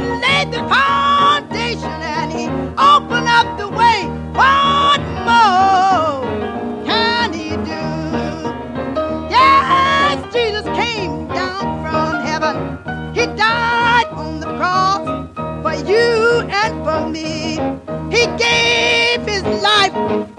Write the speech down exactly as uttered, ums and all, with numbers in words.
laid the foundation and he opened up the way. What more can he do? Yes, Jesus came down from heaven. He died on the cross for you and for me. He gave his life